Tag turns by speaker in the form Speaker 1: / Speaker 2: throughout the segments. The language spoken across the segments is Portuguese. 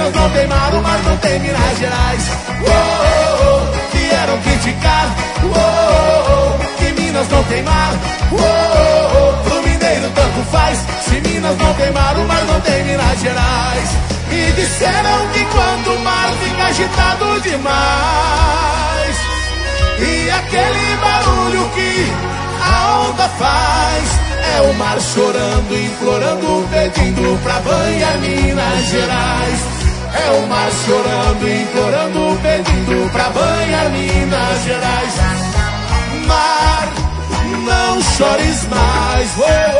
Speaker 1: Minas não tem mar, o mar não tem Minas Gerais. Vieram criticar, que Minas não tem mar. Pro mineiro tanto faz, se Minas não tem mar, o mar não tem Minas Gerais. E disseram que quando o mar fica agitado demais, e aquele barulho que a onda faz, é o mar chorando, implorando, pedindo pra banhar Minas Gerais. É o mar chorando, implorando, pedindo pra banhar Minas Gerais. Mar, não chores mais,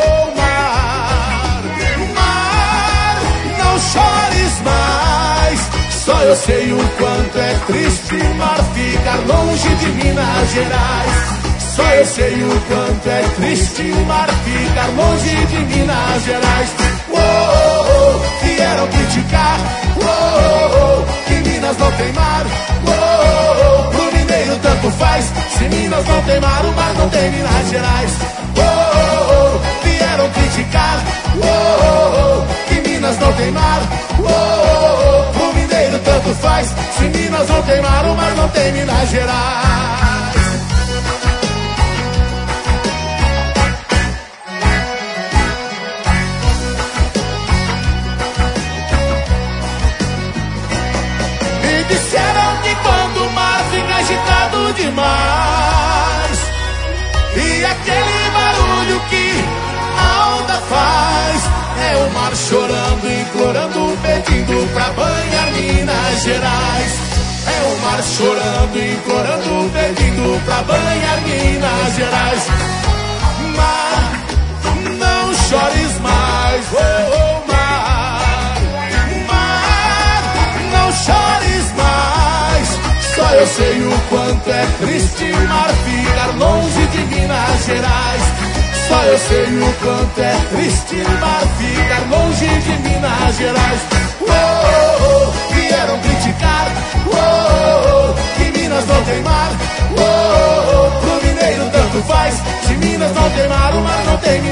Speaker 1: mar, mar, não chores mais. Só eu sei o quanto é triste o mar ficar longe de Minas Gerais. Só eu sei o quanto é triste o mar ficar longe de Minas Gerais. Vieram criticar, que Minas não tem mar. Pro mineiro tanto faz, se Minas não tem mar, o mar não tem Minas Gerais. Vieram criticar, que Minas não tem mar. Pro mineiro tanto faz, se Minas não tem mar, o mar não tem Minas Gerais. Disseram que quando o mar fica agitado demais, e aquele barulho que a onda faz, é o mar chorando, implorando, pedindo pra banhar Minas Gerais. É o mar chorando, implorando, pedindo pra banhar Minas Gerais. Mar, não chores mais, mar, mar, não chores mais. Só eu sei o quanto é triste o mar ficar longe de Minas Gerais. Só eu sei o quanto é triste o mar ficar longe de Minas Gerais. Vieram criticar, que Minas não tem mar. Pro mineiro tanto faz, se Minas não tem mar, o mar não tem Minas